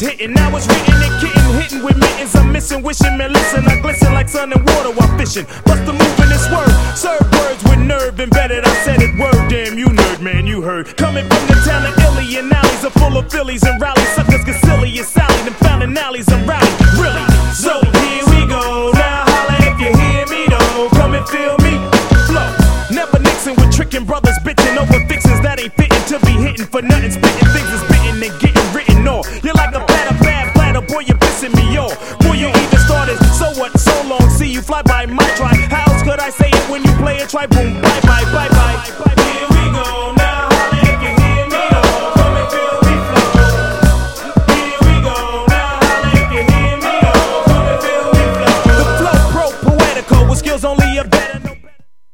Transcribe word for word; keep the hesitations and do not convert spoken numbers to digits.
hitting. Now it's written and kitten, hitting with mittens. I'm missing, wishing, man, listen. I glisten like sun and water while fishing. Bust the move in this word. Serve words with nerve embedded. I said it word, damn you nerd, man, you heard. Coming from the town of Illy and alleys are full of Phillies and rallies. Suckers get silly and Sally. Them founding alleys and rally. Really? So here we go. Now holla if you hear me though. Come and feel me. Flow. Never Nixon with tricking brothers bitching over fixins that ain't fitting to be hitting for nothing. Spitting things is bitten and getting written off. You're like a platter, bad platter, boy, you're pissing me off. Boy, you even started, so what, so long, see you fly by my try. How else could I say it when you play it? Try boom, bye bye, bye bye.